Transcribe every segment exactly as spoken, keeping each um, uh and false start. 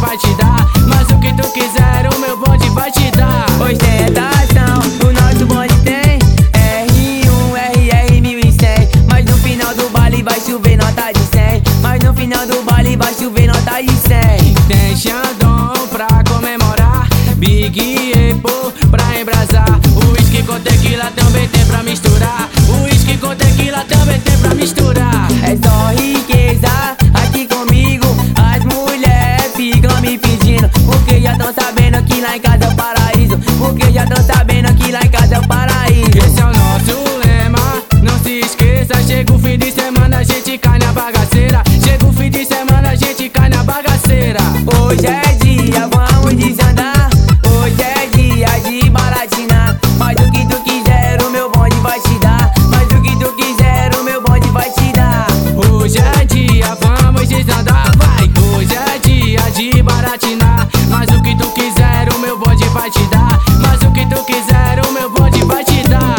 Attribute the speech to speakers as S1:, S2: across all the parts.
S1: vai te dar. Mas o que tu quiser o meu bonde vai te dar.
S2: Ostentação, o nosso bonde tem R um, R R mil e cem. Mas no final do baile vai chover nota de cem. Mas no final do baile vai chover nota de cem.
S1: Tem Xandão pra comemorar, Big Apple pra embrasar. O whisky com tequila também tem pra misturar. O whisky com tequila também tem pra misturar.
S2: É só riqueza aqui comigo. As mulheres ficam me pedindo, porque já tão sabendo que lá em casa é o paraíso. Porque já tão sabendo que lá em casa é o paraíso.
S1: Esse é o nosso lema, não se esqueça. Chega o fim de semana, a gente cai na bagaceira. Chega o fim de semana, a gente cai na bagaceira.
S2: Hoje é dia, vamos desandar. Hoje é dia de baratinar. Mas o que tu quiser o meu bonde vai te dar. Mas o que tu quiser o meu bonde vai te dar.
S1: Hoje é dia, vamos desandar, vai. Hoje é dia de baratinar. Mas o que tu quiser o meu bonde vai te dar. Mas o que tu quiser o meu bonde vai te dar.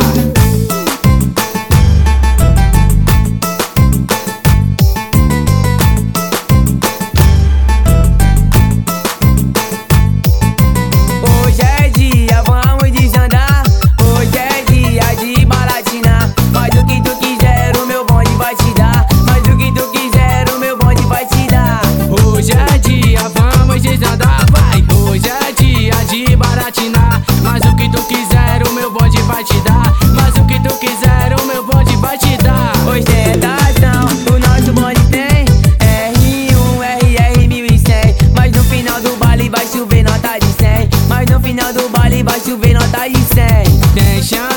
S2: Hoje é dia, vamos desandar. Hoje é dia de baratinar. Mas o que tu quiser o meu bonde vai te dar. Mas o que tu quiser o meu bonde vai te dar.
S1: Hoje é dia, vamos desandar, vai. Hoje é dia de baratinar. Mas o que tu quiser o meu bonde vai te dar. Mas o que tu quiser o meu bonde vai te dar.
S2: Ostentação, o nosso bonde tem R um, R R mil e cem. Mas no final do baile vai chover nota de cem. Mas no final do baile vai chover nota de cem.
S1: Tem